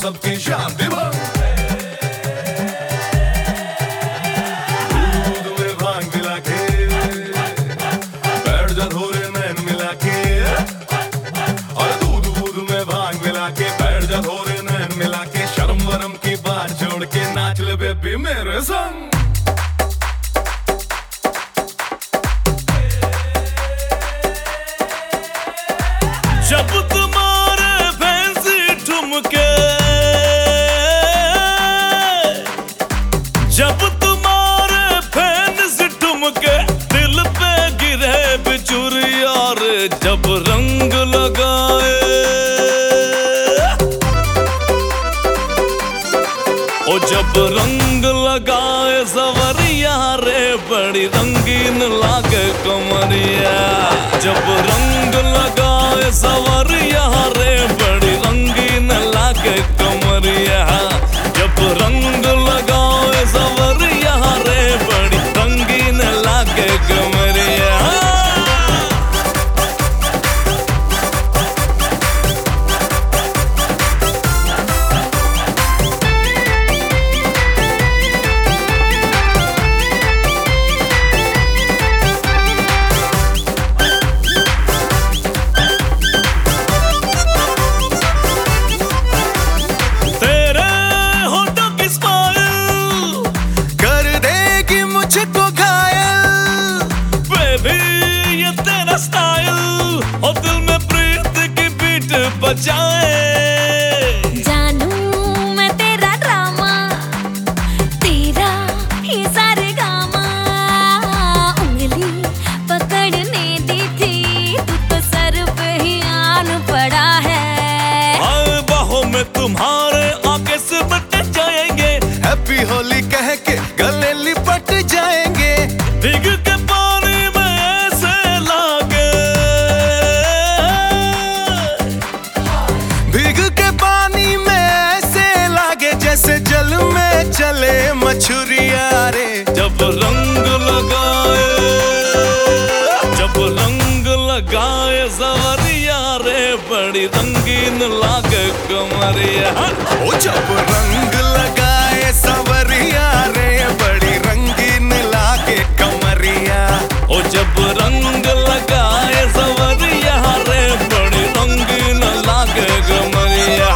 सबकी शांति भंग। दूध में भांग मिला के बैठ जा थोड़े नैन मिला के, और दूध में भांग मिला के बैठ जा थोड़े नैन मिला के, शर्म वरम की बात छोड़ के नाच ले बेबी मेरे संग। जब तुम्हारे फैंसी ठुमके, जब तुम्हारे फैंसी ठुमके दिल पे गिरे बिचुर यार, जब रंग लगाए ओ जब रंग लगाए सवरिया रे, बड़ी रंगीन लागे कमरिया। जब रंग लगाए सवरिया रे, बड़ी रंगीन लागे कमरिया। जब रंग लगाए सवरिया रे, बड़ी रंगीन लागे कमरिया। और दिल में प्रीत की बीट बजाए। जानू मैं तेरा ड्रामा, तेरा ही सारे गामा। उंगली पकड़ने दी थी, तू तो सर पे ही आन पड़ा है। आए बाहों में तुम्हारे आके सिमट जाएंगे, हैप्पी होली कह के गले लिपट जाएंगे। भीग के पानी में ऐसे लागे, भीग के पानी में ऐसे लागे जैसे जल में चले मछुरिया रे। जब रंग लगाए, जब रंग लगाए सवरिया रे, बड़ी रंगीन लागे कमरिया। ओ जब रंग लगाए सवरिया रे, बड़ी रंगीन लागे कमरिया। ओ जब रंग लगाए सवरिया रे, बड़ी रंगीन लागे कमरिया।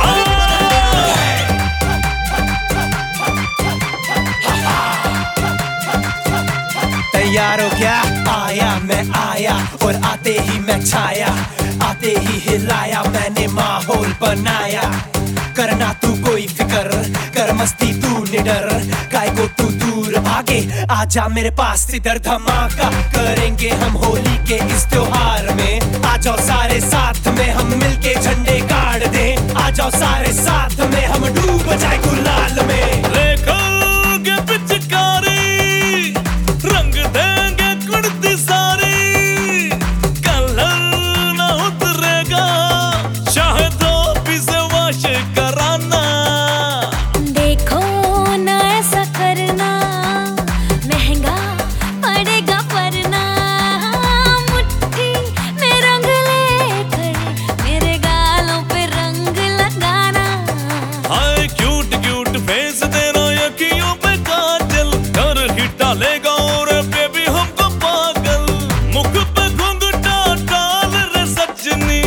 तैयार हो क्या? आया मैं आया और आते ही मैं छाया, आते ही हिलाया मैंने माहौल बनाया। करना तू कोई फिकर, कर मस्ती तू निडर, काय को तू दूर भागे, आजा मेरे पास इधर धमाका करेंगे हम होली के इस त्योहार में। आ जाओ सारे साथ में हम मिलके झंडे गाड़ दें, आ जाओ सारे साथ में हम डूब जाए गुलाल में। लेकर पिचकारी रंग देंगे कुर्ती सारी, कलर न उतरेगा चाहे तो भी से वाश कराना। देखो ना ऐसा करना, महंगा पड़ेगा वरना। मुट्ठी में रंग लेकर मेरे गालों पे रंग लगाना। हाय क्यूट क्यूट फेस देना, अखियों पे काजल कर ही डालेगा और बेबी हमको पागल। मुख पे घुंघटा डाल रे सजनी,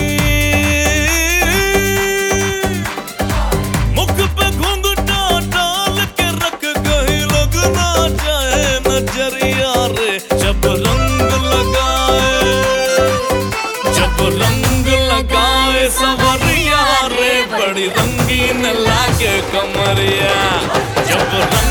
मुख पे घुंघटा डाल के रख, कहीं लग ना जाए नजरिया रे। जब रंग लगाए, जब रंग लगाए सवरिया रे, बड़ी रंगीन लागे कमरिया। जब